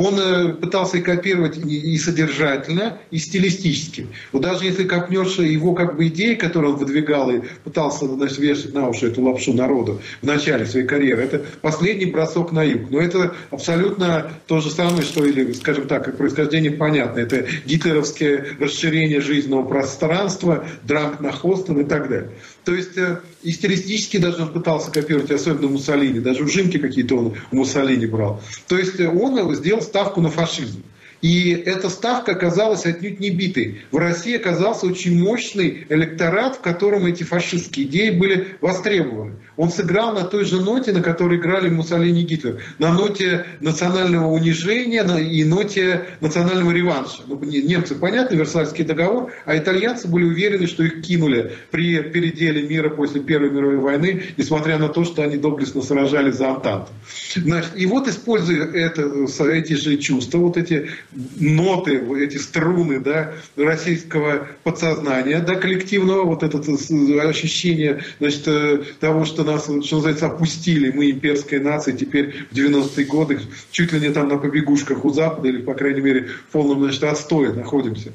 Он пытался их копировать и содержательно, и стилистически. Вот даже если копнешь его как бы идеи, которые он выдвигал и пытался, значит, вешать на уши эту лапшу народу в начале своей карьеры, это последний бросок на юг. Но это абсолютно то же самое, что, или, скажем так, происхождение понятно. Это гитлеровское расширение жизненного пространства, драмп на Хостон и так далее. То есть и стилистически даже он пытался копировать, особенно Муссолини, даже ужимки какие-то он у Муссолини брал. То есть он сделал ставку на фашизм. И эта ставка оказалась отнюдь не битой. В России оказался очень мощный электорат, в котором эти фашистские идеи были востребованы. Он сыграл на той же ноте, на которой играли Муссолини и Гитлер. На ноте национального унижения и ноте национального реванша. Ну, немцы, понятно, Версальский договор, а итальянцы были уверены, что их кинули при переделе мира после Первой мировой войны, несмотря на то, что они доблестно сражались за Антанту. Значит, и вот, используя эти же чувства, вот эти ноты, эти струны, да, российского подсознания, да, коллективного, вот это ощущение, значит, того, что нас, что называется, опустили, мы имперская нация, теперь в 90-е годы чуть ли не там на побегушках у Запада, или, по крайней мере, в полном, значит, отстое находимся.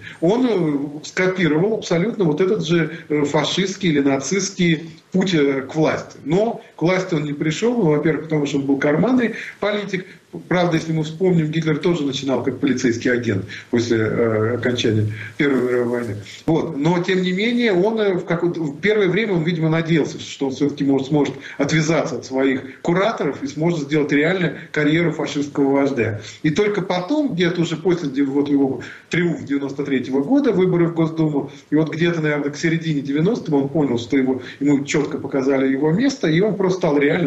Он скопировал абсолютно вот этот же фашистский или нацистский путь к власти. Но к власти он не пришел, во-первых, потому что он был карманный политик. Правда, если мы вспомним, Гитлер тоже начинал как полицейский агент после окончания Первой мировой войны. Вот. Но, тем не менее, он в первое время, он, видимо, надеялся, что он все-таки сможет отвязаться от своих кураторов и сможет сделать реально карьеру фашистского вождя. И только потом, где-то уже после вот его триумфа 93-го года, выборы в Госдуму, и вот где-то, наверное, к середине 90-го он понял, что ему четко показали его место, и он просто стал реально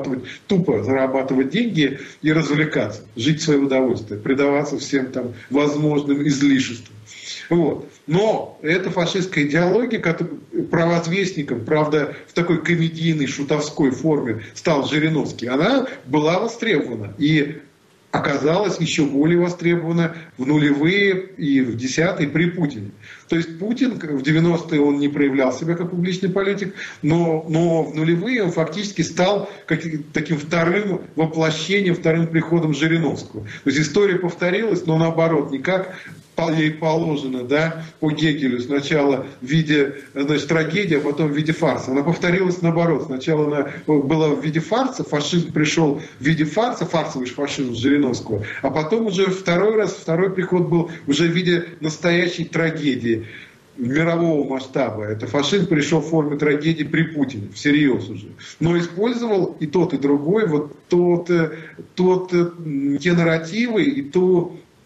тупо зарабатывать деньги и развлекаться, жить в свое удовольствие, предаваться всем там возможным излишествам. Вот. Но эта фашистская идеология, которая провозвестником, правда, в такой комедийной, шутовской форме стал Жириновский, она была востребована. И оказалась еще более востребована в нулевые и в десятые при Путине. То есть Путин в 90-е он не проявлял себя как публичный политик, но в нулевые он фактически стал таким вторым воплощением, вторым приходом Жириновского. То есть история повторилась, но наоборот, не как ей положено, да, по Гегелю, сначала в виде, значит, трагедии, а потом в виде фарса. Она повторилась наоборот. Сначала она была в виде фарса, фашизм пришел в виде фарса, фарсовый фашизм Жириновского, а потом уже второй приход был уже в виде настоящей трагедии мирового масштаба. Это фашизм пришел в форме трагедии при Путине, всерьез уже. Но использовал и тот, и другой, вот те нарративы, и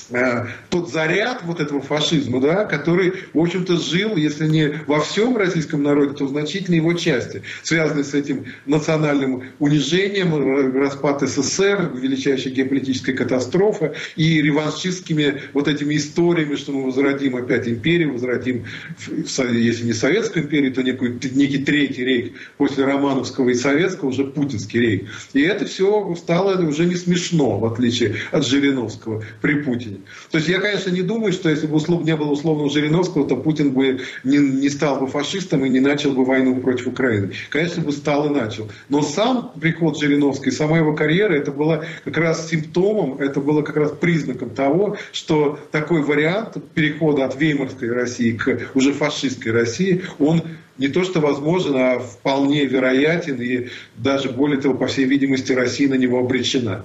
тот заряд вот этого фашизма, да, который, в общем-то, жил, если не во всем российском народе, то в значительной его части, связанной с этим национальным унижением, распад СССР, величайшая геополитическая катастрофа и реваншистскими вот этими историями, что мы возродим опять империю, возродим, если не Советскую империю, то некий третий рейх после Романовского и Советского, уже путинский рейх. И это все стало уже не смешно, в отличие от Жириновского при Путине. То есть я, конечно, не думаю, что если бы не было условного Жириновского, то Путин бы не стал бы фашистом и не начал бы войну против Украины. Конечно, бы стал и начал. Но сам приход Жириновской, сама его карьера, это было как раз симптомом, это было как раз признаком того, что такой вариант перехода от веймарской России к уже фашистской России, он не то что возможен, а вполне вероятен, и даже более того, по всей видимости, Россия на него обречена.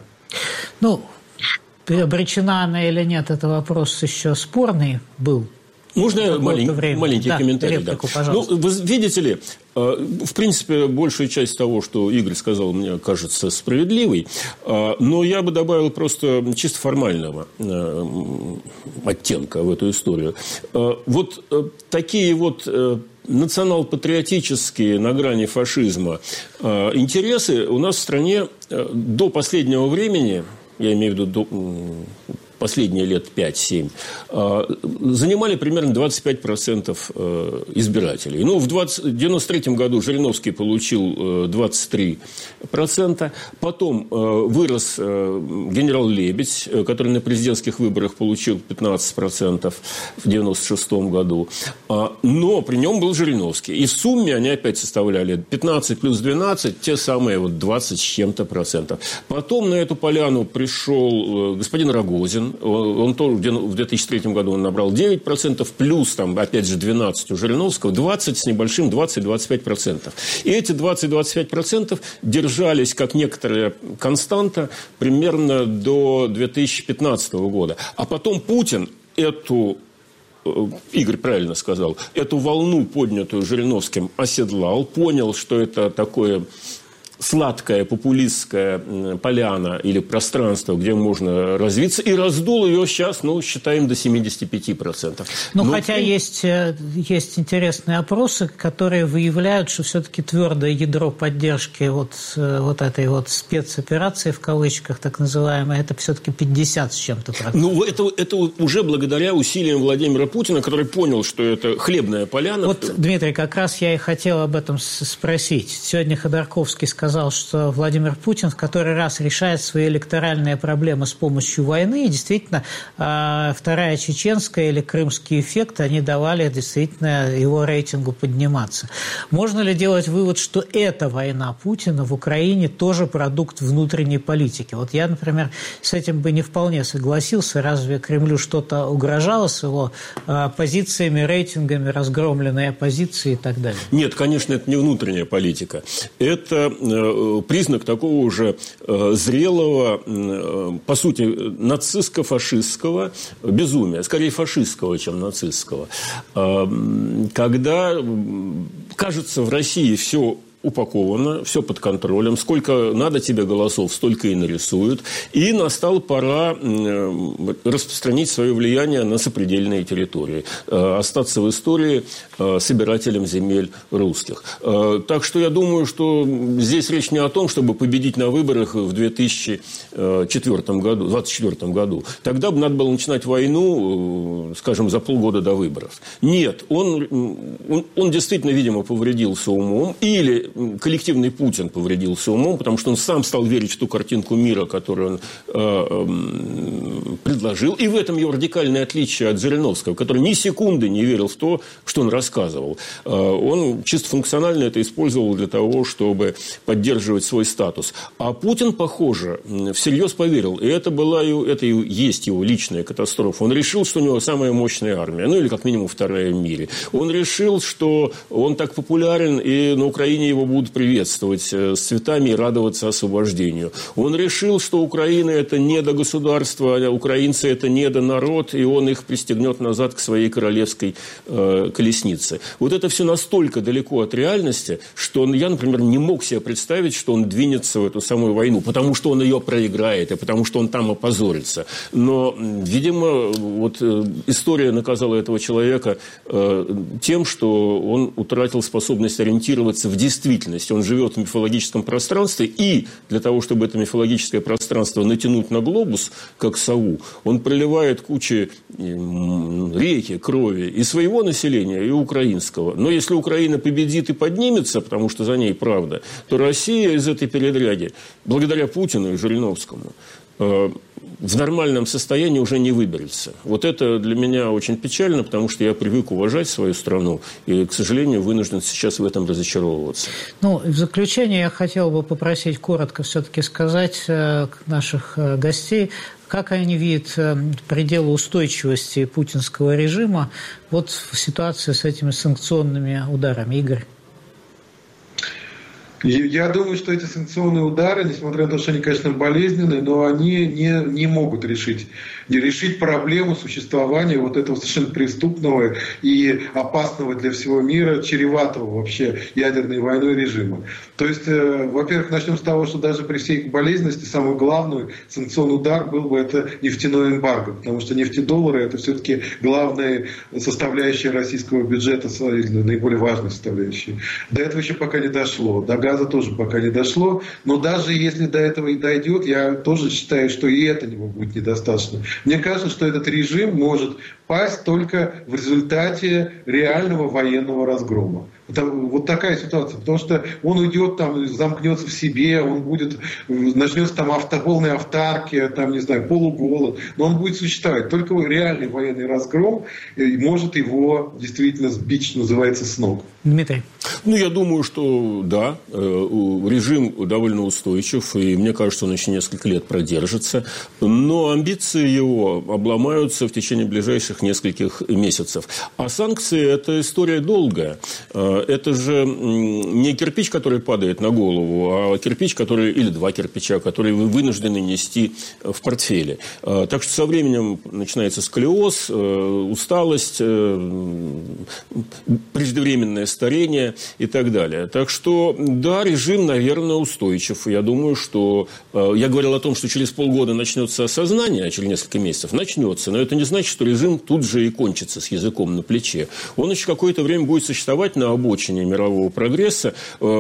Обречена она или нет, это вопрос еще спорный был. Можно маленький комментарий? Реплику, пожалуйста. Вы видите ли, в принципе, большая часть того, что Игорь сказал, мне кажется справедливой, но я бы добавил просто чисто формального оттенка в эту историю. Вот такие вот национал-патриотические на грани фашизма интересы у нас в стране до последнего времени, я имею в виду последние лет 5-7, занимали примерно 25% избирателей. В 1993 году Жириновский получил 23%. Потом вырос генерал Лебедь, который на президентских выборах получил 15% в 1996 году. Но при нем был Жириновский. И в сумме они опять составляли 15 плюс 12, те самые 20 с чем-то процентов. Потом на эту поляну пришел господин Рогозин. Он тоже в 2003 году он набрал 9%, плюс, опять же, 12 у Жириновского, 20 с небольшим, 20-25%. И эти 20-25% держались, как некоторая константа, примерно до 2015 года. А потом Путин Игорь правильно сказал, эту волну, поднятую Жириновским, оседлал, понял, что это такое сладкая популистская поляна или пространство, где можно развиться, и раздул ее сейчас, считаем, до 75%. Хотя есть интересные опросы, которые выявляют, что все-таки твердое ядро поддержки вот этой спецоперации, в кавычках так называемой, это все-таки 50 с чем-то процентов. Это уже благодаря усилиям Владимира Путина, который понял, что это хлебная поляна. Дмитрий, как раз я и хотел об этом спросить. Сегодня Ходорковский сказал, что Владимир Путин в который раз решает свои электоральные проблемы с помощью войны. И действительно, вторая чеченская или крымский эффект, они давали действительно его рейтингу подниматься. Можно ли делать вывод, что эта война Путина в Украине тоже продукт внутренней политики? Я, например, с этим бы не вполне согласился. Разве Кремлю что-то угрожало с его позициями, рейтингами, разгромленной оппозиции и так далее? Нет, конечно, это не внутренняя политика. Это признак такого уже зрелого, по сути, нацистско-фашистского безумия. Скорее фашистского, чем нацистского. Когда, кажется, в России все упаковано, все под контролем. Сколько надо тебе голосов, столько и нарисуют. И настала пора распространить свое влияние на сопредельные территории. Остаться в истории собирателем земель русских. Так что я думаю, что здесь речь не о том, чтобы победить на выборах в 2024 году. Тогда бы надо было начинать войну, скажем, за полгода до выборов. Нет, он действительно, видимо, повредился умом. Или коллективный Путин повредился умом, потому что он сам стал верить в ту картинку мира, которую он предложил. И в этом его радикальное отличие от Жириновского, который ни секунды не верил в то, что он рассказывал. Он чисто функционально это использовал для того, чтобы поддерживать свой статус. А Путин, похоже, всерьез поверил. И это и есть его личная катастрофа. Он решил, что у него самая мощная армия. Или как минимум вторая в мире. Он решил, что он так популярен, и на Украине его его будут приветствовать с цветами и радоваться освобождению. Он решил, что Украина – это недогосударство, а украинцы – это недонарод, и он их пристегнет назад к своей королевской колеснице. Вот это все настолько далеко от реальности, что я, например, не мог себе представить, что он двинется в эту самую войну, потому что он ее проиграет, и потому что он там опозорится. Но, видимо, вот история наказала этого человека тем, что он утратил способность ориентироваться в действительности. Он живет в мифологическом пространстве, и для того, чтобы это мифологическое пространство натянуть на глобус, как сову, он проливает кучу реки крови и своего населения, и украинского. Но если Украина победит и поднимется, потому что за ней правда, то Россия из этой передряги, благодаря Путину и Жириновскому, в нормальном состоянии уже не выберется. Вот это для меня очень печально, потому что я привык уважать свою страну и, к сожалению, вынужден сейчас в этом разочаровываться. Ну, в заключение я хотел бы попросить коротко все-таки сказать наших гостей, как они видят пределы устойчивости путинского режима вот в ситуации с этими санкционными ударами. Игорь? Я думаю, что эти санкционные удары, несмотря на то, что они, конечно, болезненные, но они не могут решить проблему существования вот этого совершенно преступного и опасного для всего мира, чреватого вообще ядерной войной режима. То есть, во-первых, начнем с того, что даже при всей болезненности самый главный санкционный удар был бы это нефтяное эмбарго, потому что нефтедоллары – это все-таки главная составляющая российского бюджета, наиболее важная составляющая. До этого еще пока не дошло, до газа тоже пока не дошло, но даже если до этого и дойдет, я тоже считаю, что и это будет недостаточно. Мне кажется, что этот режим может пасть только в результате реального военного разгрома. Вот такая ситуация, потому что он уйдет, там, замкнется в себе, он начнется там полная автаркия, там, не знаю, полуголод, но он будет существовать. Только реальный военный разгром может его действительно сбить, что называется, с ног. Дмитрий? Я думаю, что да, режим довольно устойчив, и мне кажется, он еще несколько лет продержится, но амбиции его обломаются в течение ближайших нескольких месяцев. А санкции – это история долгая. Это же не кирпич, который падает на голову, а кирпич, или два кирпича, которые вы вынуждены нести в портфеле. Так что со временем начинается сколиоз, усталость, преждевременное старение и так далее. Так что, да, режим, наверное, устойчив. Я думаю, что... Я говорил о том, что через полгода начнется осознание, а через несколько месяцев начнется. Но это не значит, что режим тут же и кончится с языком на плече. Он еще какое-то время будет существовать на обочине мирового прогресса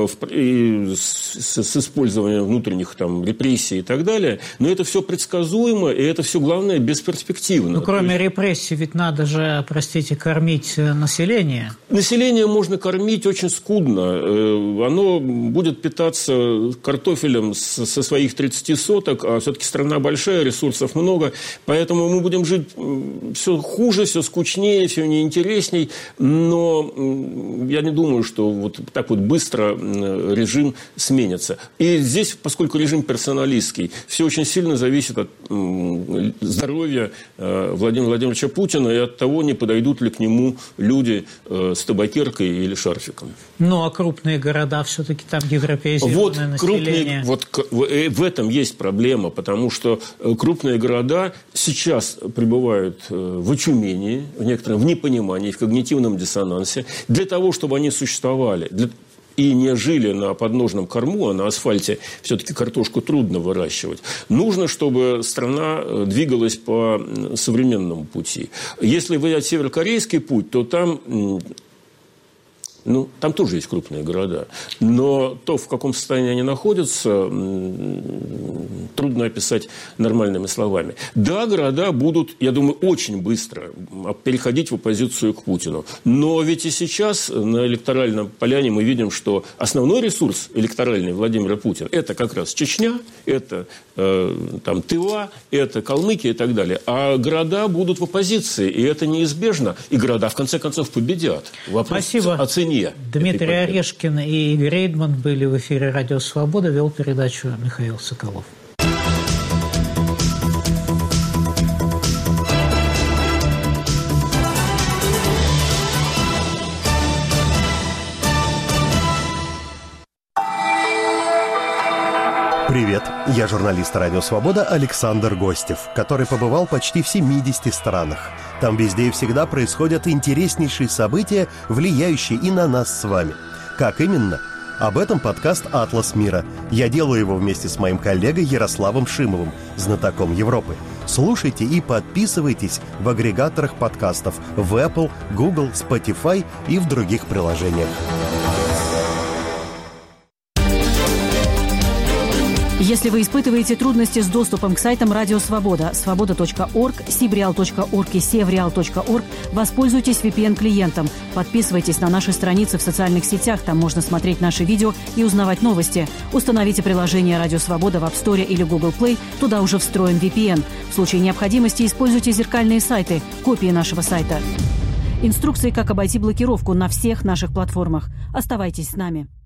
с использованием внутренних репрессий и так далее. Но это все предсказуемо, и это все, главное, бесперспективно. Кроме репрессий, ведь надо же, кормить население. Население можно кормить очень скудно. Оно будет питаться картофелем со своих 30 соток, а все-таки страна большая, ресурсов много, поэтому мы будем жить все хуже, все скучнее, все неинтересней, но я не думаю, что вот так вот быстро режим сменится. И здесь, поскольку режим персоналистский, все очень сильно зависит от здоровья Владимира Владимировича Путина и от того, не подойдут ли к нему люди с табакеркой или шарфиком. А крупные города все-таки там европеизированное население. В этом есть проблема, потому что крупные города сейчас пребывают в очумении, в непонимании, в когнитивном диссонансе. Для того, чтобы они существовали и не жили на подножном корму, а на асфальте все-таки картошку трудно выращивать, нужно, чтобы страна двигалась по современному пути. Если взять северокорейский путь, то там тоже есть крупные города. Но то, в каком состоянии они находятся, трудно описать нормальными словами. Да, города будут, я думаю, очень быстро переходить в оппозицию к Путину. Но ведь и сейчас на электоральном поляне мы видим, что основной ресурс электоральный Владимира Путина – это как раз Чечня, это Тыва, это Калмыкия и так далее. А города будут в оппозиции, и это неизбежно. И города, в конце концов, победят. Вопрос о цене. Дмитрий Орешкин и Игорь Рейдман были в эфире «Радио Свобода». Вел передачу Михаил Соколов. Привет, я журналист «Радио Свобода» Александр Гостев, который побывал почти в 70 странах. Там везде и всегда происходят интереснейшие события, влияющие и на нас с вами. Как именно? Об этом подкаст «Атлас мира». Я делаю его вместе с моим коллегой Ярославом Шимовым, знатоком Европы. Слушайте и подписывайтесь в агрегаторах подкастов в Apple, Google, Spotify и в других приложениях. Если вы испытываете трудности с доступом к сайтам Радио Свобода, свобода.орг, sibreal.org и sevreal.org, воспользуйтесь VPN-клиентом. Подписывайтесь на наши страницы в социальных сетях, там можно смотреть наши видео и узнавать новости. Установите приложение Радио Свобода в App Store или Google Play, туда уже встроен VPN. В случае необходимости используйте зеркальные сайты, копии нашего сайта. Инструкции, как обойти блокировку на всех наших платформах. Оставайтесь с нами.